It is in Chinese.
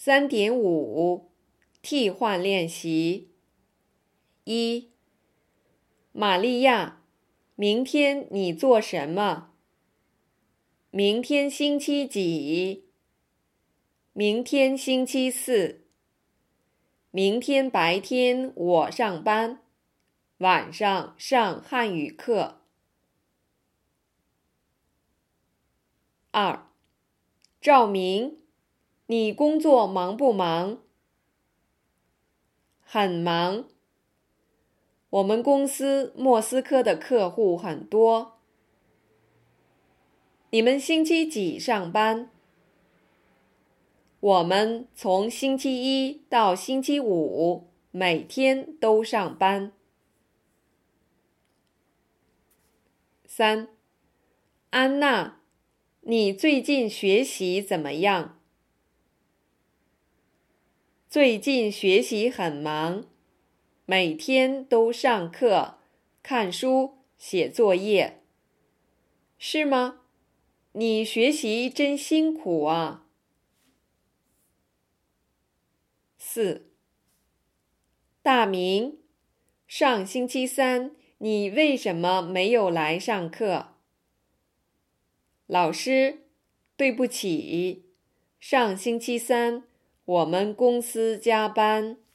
3.5 替换练习。1. 玛利亚，明天你做什么？明天星期几？明天星期四。明天白天我上班，晚上上汉语课。2. 赵明，你工作忙不忙？很忙。我们公司莫斯科的客户很多。你们星期几上班？我们从星期一到星期五，每天都上班。3. 安娜，你最近学习怎么样？最近学习很忙，每天都上课、看书、写作业。是吗？你学习真辛苦啊。4. 大明，上星期三你为什么没有来上课？老师，对不起，上星期三我们公司加班。